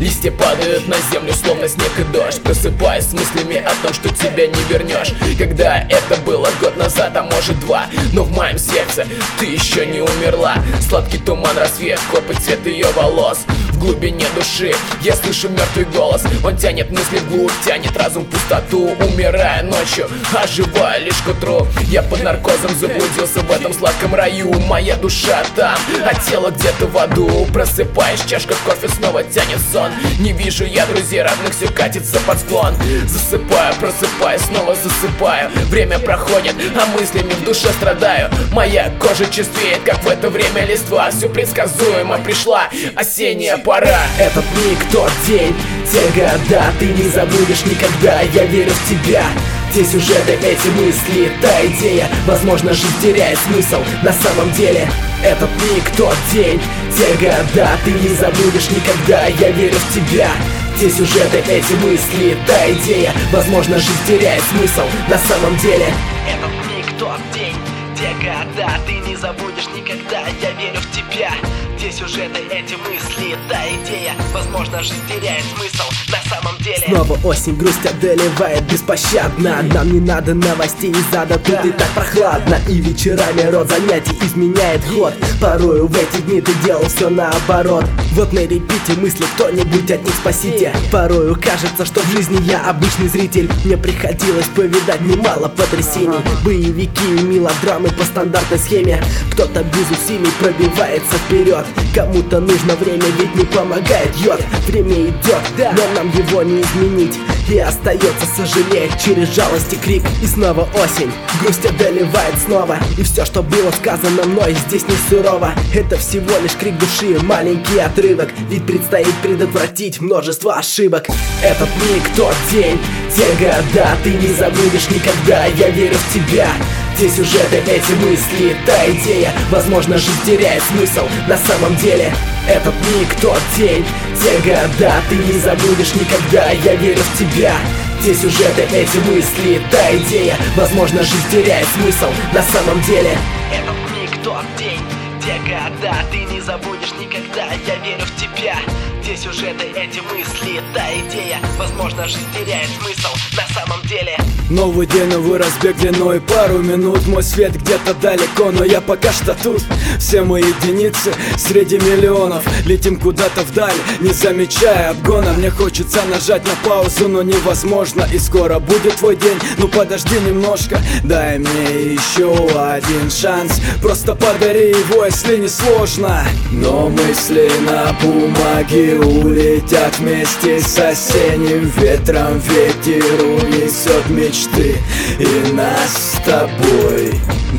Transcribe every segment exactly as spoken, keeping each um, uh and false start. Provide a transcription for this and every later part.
Листья падают на землю, словно снег и дождь. Просыпаюсь с мыслями о том, что тебя не вернешь. Когда это было год назад, а может два, но в моем сердце ты еще не умерла. Сладкий туман, рассвет, копоть, цвет ее волос. В глубине души я слышу мертвый голос. Он тянет мысли вглубь, тянет разум в пустоту. Умирая ночью, оживая лишь к утру. Я под наркозом заблудился в этом сладком раю. Моя душа там, а тело где-то в аду. Просыпаешь, чашка кофе снова тянет сон. Не вижу я друзей родных, все катится под склон. Засыпаю, просыпаюсь, снова засыпаю. Время проходит, а мыслями в душе страдаю. Моя кожа чувствует, как в это время листва. Все предсказуемо, пришла осенняя пора. Этот миг, тот день, те года ты не забудешь никогда. Я верю в тебя. Те сюжеты, эти мысли, та идея. Возможно, жизнь теряет смысл на самом деле. Этот миг, тот день, те года ты не забудешь никогда. Я верю в тебя. Те сюжеты, эти мысли, та идея. Возможно, жизнь теряет смысл на самом деле. Этот миг, тот день, те года ты не забудешь никогда. Я верю в тебя. Те сюжеты, эти мысли, та идея. Возможно, жизнь теряет смысл на самом деле. Снова осень, грусть одолевает беспощадно. Нам не надо новостей из ада, тут и так прохладно. И вечерами род занятий изменяет ход. Порою в эти дни ты делал все наоборот. Вот на репите мысли, кто-нибудь от них спасите. Порою кажется, что в жизни я обычный зритель. Мне приходилось повидать немало потрясений. Боевики и мелодрамы по стандартной схеме. Кто-то без усилий пробивается вперед. Кому-то нужно время, ведь не помогает йод. Время идет, но нам его не изменить. И остается сожалеть через жалость и крик. И снова осень, грусть одолевает снова. И все, что было сказано мной, здесь не сурово. Это всего лишь крик души, маленький отрывок. Ведь предстоит предотвратить множество ошибок. Этот миг, тот день, те года ты не забудешь никогда. Я верю в тебя. Те сюжеты, эти мысли, та идея. Возможно, жизнь теряет смысл на самом деле. Этот миг, тот день, те года ты не забудешь никогда. Я верю в тебя. Те сюжеты, эти мысли, та идея. Возможно, жизнь теряет смысл на самом деле. Этот миг, тот день, те года ты не забудешь никогда. Я верю в тебя. Те сюжеты, эти мысли, та идея. Возможно, жизнь теряет смысл на самом деле. Новый день, новый разбег длиной пару минут. Мой свет где-то далеко, но я пока что тут. Все мы единицы среди миллионов. Летим куда-то вдаль, не замечая обгона. Мне хочется нажать на паузу, но невозможно. И скоро будет твой день, ну подожди немножко. Дай мне еще один шанс. Просто подари его, если не сложно. Но мысли на бумаге улетят вместе с осенним ветром. Ветер унесет мечты и нас с тобой.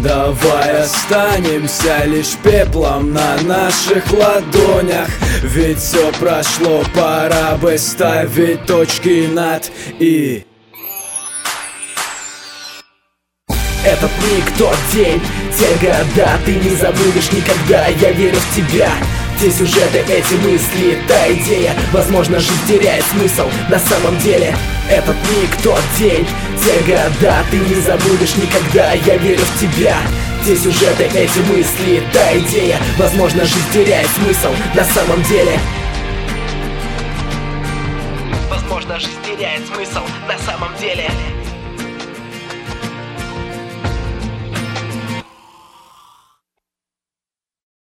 Давай останемся лишь пеплом на наших ладонях. Ведь все прошло, пора бы ставить точки над «и». Этот миг, тот день, те года ты не забудешь никогда. Я верю в тебя. Те сюжеты, эти мысли, та идея. Возможно, жизнь теряет смысл на самом деле. Этот миг, тот день, те года ты не забудешь никогда. Я верю в тебя. Те сюжеты, эти мысли, та идея. Возможно, жизнь теряет смысл на самом деле. Возможно, жизнь теряет смысл на самом деле.